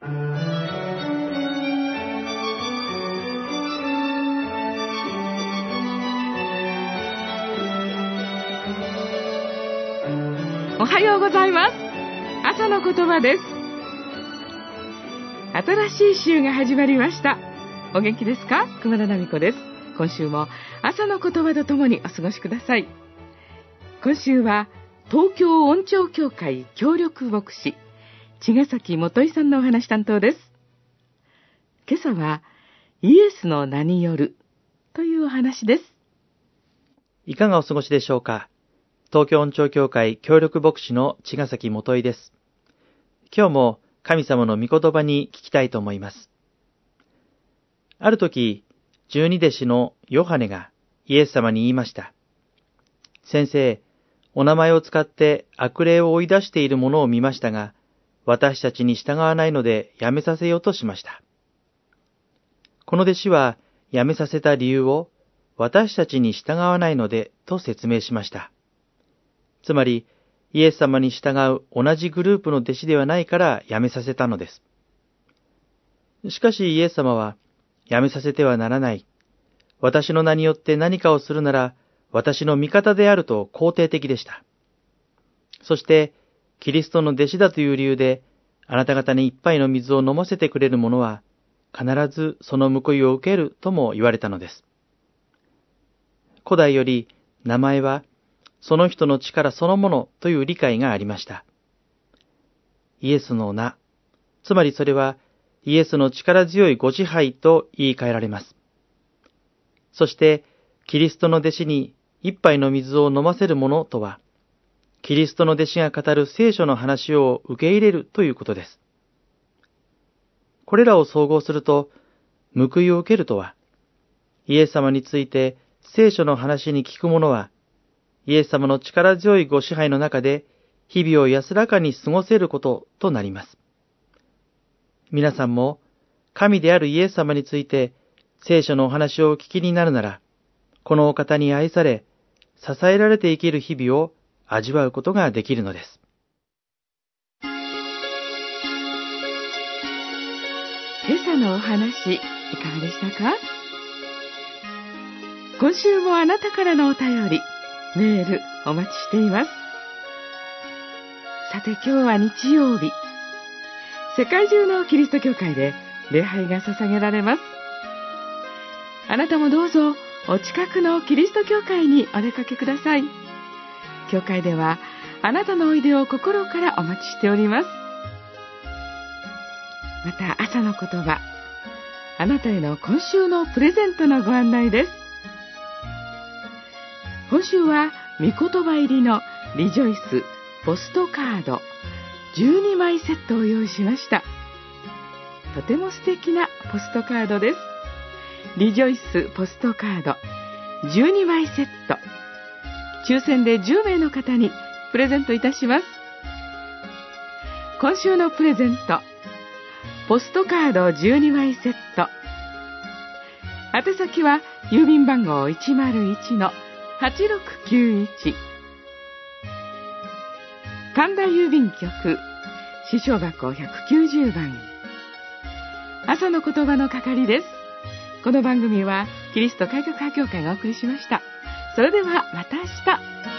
おはようございます。朝の言葉です。新しい週が始まりました。お元気ですか？熊田奈美子です。今週も朝の言葉とともにお過ごしください。今週は東京音聴協会協力牧師茅ヶ崎元井さんのお話担当です。今朝はイエスの名によるというお話です。 いかがお過ごしでしょうか。東京音聴協会協力牧師の茅ヶ崎元井です。今日も神様の御言葉に聞きたいと思います。ある時、十二弟子のヨハネがイエス様に言いました。先生、お名前を使って悪霊を追い出している者を見ましたが、私たちに従わないのでやめさせようとしました。この弟子はやめさせた理由を私たちに従わないのでと説明しました。つまり、イエス様に従う同じグループの弟子ではないからやめさせたのです。しかしイエス様は、やめさせてはならない。私の名によって何かをするなら、私の味方であると肯定的でした。そして、キリストの弟子だという理由で、あなた方に一杯の水を飲ませてくれる者は、必ずその報いを受けるとも言われたのです。古代より、名前は、その人の力そのものという理解がありました。イエスの名、つまりそれはイエスの力強いご支配と言い換えられます。そして、キリストの弟子に一杯の水を飲ませる者とは、キリストの弟子が語る聖書の話を受け入れるということです。これらを総合すると、報いを受けるとは、イエス様について聖書の話に聞く者は、イエス様の力強いご支配の中で日々を安らかに過ごせることとなります。皆さんも神であるイエス様について聖書のお話をお聞きになるなら、このお方に愛され、支えられて生きる日々を味わうことができるのです。 今朝のお話、いかがでしたか？今週もあなたからのお便り、メールお待ちしています。さて今日は日曜日。世界中のキリスト教会で礼拝が捧げられます。あなたもどうぞお近くのキリスト教会にお出かけください。教会ではあなたのおいでを心からお待ちしております。また朝の言葉、あなたへの今週のプレゼントのご案内です。今週は御言葉入りのリジョイスポストカード12枚セットを用意しました。とても素敵なポストカードです。リジョイスポストカード12枚セット、抽選で10名の方にプレゼントいたします。今週のプレゼント、ポストカード12枚セット。宛先は郵便番号 101-8691 神田郵便局支所箱190番。朝の言葉の係です。この番組はキリスト改革派協会がお送りしました。それではまた明日。